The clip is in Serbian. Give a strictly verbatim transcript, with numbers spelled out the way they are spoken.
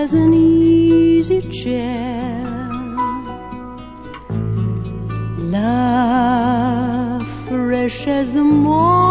as an easy chair. Love fresh as the morning